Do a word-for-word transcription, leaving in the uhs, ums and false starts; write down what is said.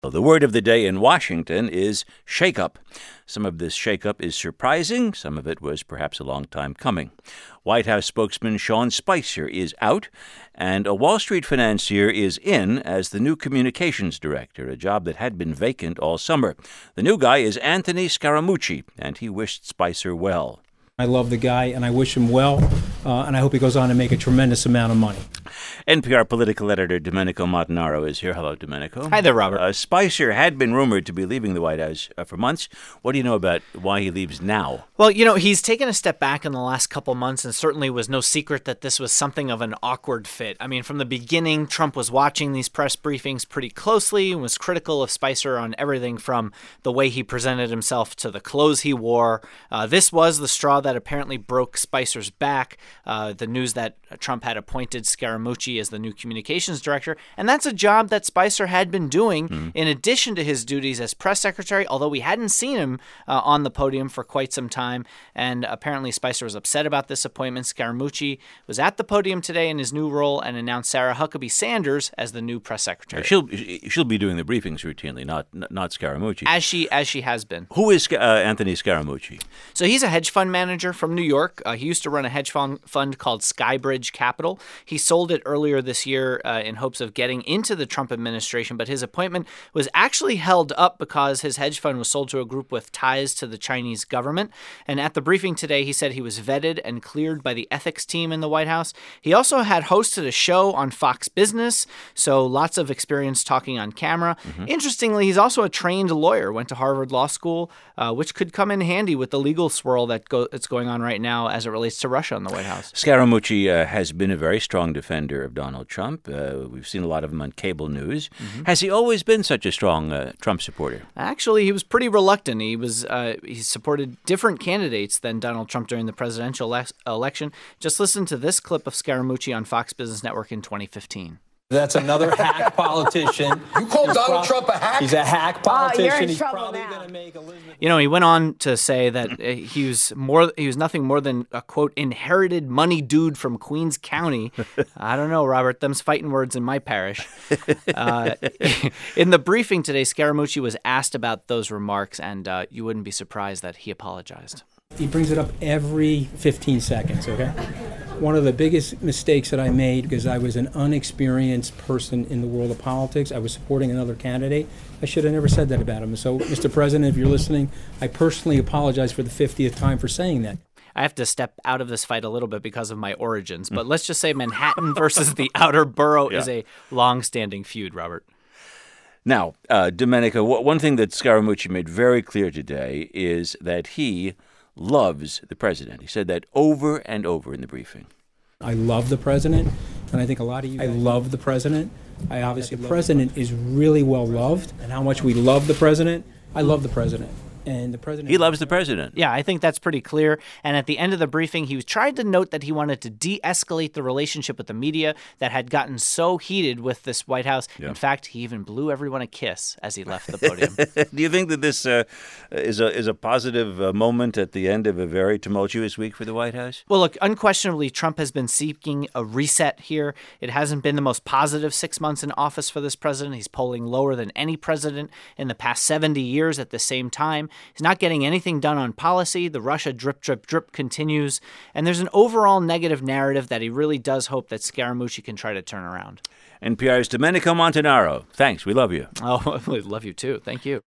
The word of the day in Washington is shakeup. Some of this shakeup is surprising. Some of it was perhaps a long time coming. White House spokesman Sean Spicer is out, and a Wall Street financier is in as the new communications director, a job that had been vacant all summer. The new guy is Anthony Scaramucci, and he wished Spicer well. I love the guy, and I wish him well, uh, and I hope he goes on to make a tremendous amount of money. N P R political editor Domenico Montanaro is here. Hello, Domenico. Hi there, Robert. Uh, Spicer had been rumored to be leaving the White House uh, for months. What do you know about why he leaves now? Well, you know, he's taken a step back in the last couple months, and certainly was no secret that this was something of an awkward fit. I mean, from the beginning, Trump was watching these press briefings pretty closely and was critical of Spicer on everything from the way he presented himself to the clothes he wore. Uh, this was the straw that apparently broke Spicer's back, uh, the news that Trump had appointed Scaramucci as the new communications director. And that's a job that Spicer had been doing mm-hmm. in addition to his duties as press secretary, although we hadn't seen him uh, on the podium for quite some time. And apparently Spicer was upset about this appointment. Scaramucci was at the podium today in his new role and announced Sarah Huckabee Sanders as the new press secretary. She'll she'll be doing the briefings routinely, not not Scaramucci. As she as she has been. Who is uh, Anthony Scaramucci? So he's a hedge fund manager from New York. Uh, he used to run a hedge fund fund called Skybridge Capital. He sold it earlier this year uh, in hopes of getting into the Trump administration, but his appointment was actually held up because his hedge fund was sold to a group with ties to the Chinese government. And at the briefing today, he said he was vetted and cleared by the ethics team in the White House. He also had hosted a show on Fox Business, so lots of experience talking on camera. Mm-hmm. Interestingly, he's also a trained lawyer, went to Harvard Law School, uh, which could come in handy with the legal swirl that go- that's going on right now as it relates to Russia in the White House. Scaramucci uh, has been a very strong defender of Donald Trump. Uh, we've seen a lot of him on cable news. Mm-hmm. Has he always been such a strong uh, Trump supporter? Actually, he was pretty reluctant. He was uh, he supported different candidates than Donald Trump during the presidential le- election. Just listen to this clip of Scaramucci on Fox Business Network in twenty fifteen. That's another hack politician. You call He's Donald pro- Trump a hack? He's a hack politician. Oh, you're in He's trouble probably now. going to make Elizabeth. You know, he went on to say that uh, he was more. He was nothing more than a quote inherited money dude from Queens County. I don't know, Robert. Them's fighting words in my parish. Uh, in the briefing today, Scaramucci was asked about those remarks, and uh, you wouldn't be surprised that he apologized. He brings it up every fifteen seconds, okay? One of the biggest mistakes that I made, because I was an unexperienced person in the world of politics, I was supporting another candidate, I should have never said that about him. So, Mister President, if you're listening, I personally apologize for the fiftieth time for saying that. I have to step out of this fight a little bit because of my origins, but let's just say Manhattan versus the outer borough yeah. is a long-standing feud, Robert. Now, uh, Domenico, one thing that Scaramucci made very clear today is that he loves the president. He said that over and over in the briefing. I love the president, and I think a lot of you I love the president. I obviously the president is really well loved, and how much we love the president. I love the president. And the president He loves the president. Yeah, I think that's pretty clear. And at the end of the briefing, he was tried to note that he wanted to de-escalate the relationship with the media that had gotten so heated with this White House. Yeah. In fact, he even blew everyone a kiss as he left the podium. Do you think that this uh, is a is a positive uh, moment at the end of a very tumultuous week for the White House? Well, look, unquestionably, Trump has been seeking a reset here. It hasn't been the most positive six months in office for this president. He's polling lower than any president in the past seventy years at the same time. He's not getting anything done on policy. The Russia drip, drip, drip continues. And there's an overall negative narrative that he really does hope that Scaramucci can try to turn around. N P R's Domenico Montanaro. Thanks. We love you. Oh, we love you too. Thank you.